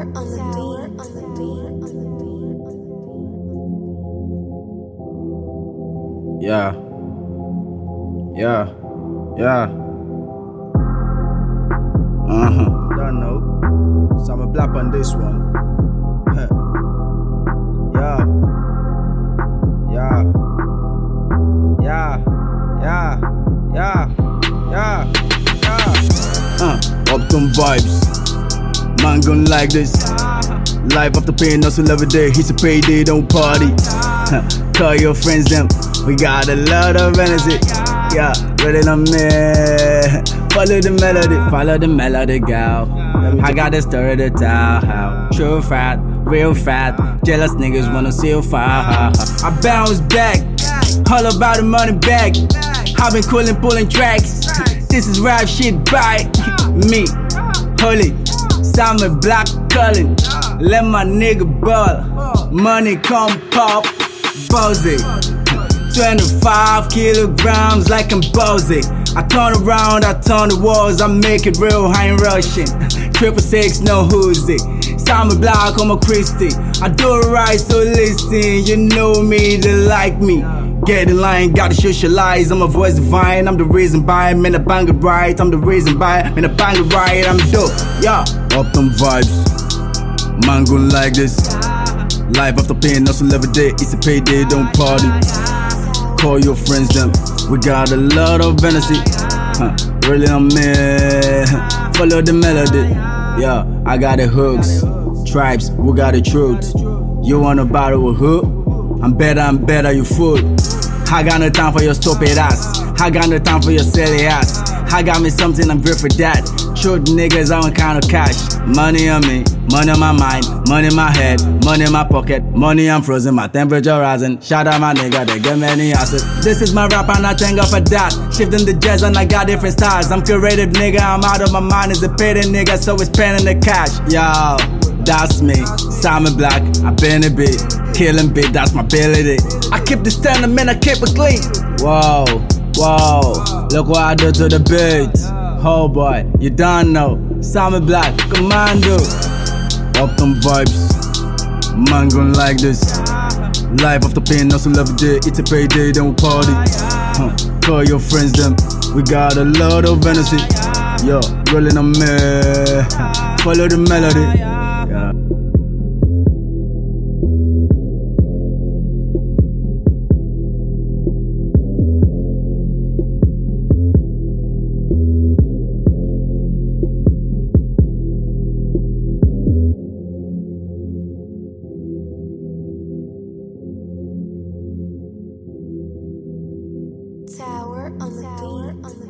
on the beat. Yeah. Don't know. So I'm a blap on this one. Uptown vibes. Man gon' like this. Life after pain, hustle every day. He's a payday, don't party. Call your friends them. We got a lot of energy. Yeah, ready on me. Follow the melody, gal. I got the story to tell. How true fat, real fat. Jealous niggas wanna see you fire. I bounce back, all about the money back. I've been pulling tracks. This is rap shit by me. Holy, Simon Black Cullen. Let my nigga ball. Money come pop, Bozy. 25 kilograms like I'm Bozy. I turn around, I turn the walls, I make it real, I ain't rushing. 666, no Uzi. Simon Black, I'm a Christy. I do it right, so listen. You know me, they like me. Get in line, gotta socialize. I'm a voice divine, I'm the reason by. Man, I bang it right, I'm the reason by. Man, I bang it right, I'm dope. Yeah, Uptown vibes. Man gon' like this. Life after pain, hustle every day. It's a payday, don't party. Call your friends them. We got a lot of energy. Really on me. Follow the melody. Yeah, I got the hooks. Tribes, we got the truth. You wanna battle with who? I'm better, you fool. I got no time for your stupid ass. I got no time for your silly ass. I got me something, I'm good for that. Shoot niggas, I want kind of cash. Money on me, money on my mind, money in my head, money in my pocket, money I'm frozen, my temperature rising. Shout out my nigga, they get many asses. This is my rap and I thank God for that. Shifting the jazz and I got different styles. I'm creative nigga, I'm out of my mind. Is a payday nigga, so it's spending the cash. Yo, that's me, Simon Black, I been a bit. Killing beat, that's my ability. I keep the standard, man, I keep it clean. Whoa, look what I do to the beat. Oh boy, you don't know. Simon Black, commando. Uptown vibes, man gon' like this. Life after pain, hustle every day. It's a payday, don't party. Call your friends them. We got a lot of energy. Yo, rolling on me. Follow the melody. Yeah. Tower on the beat.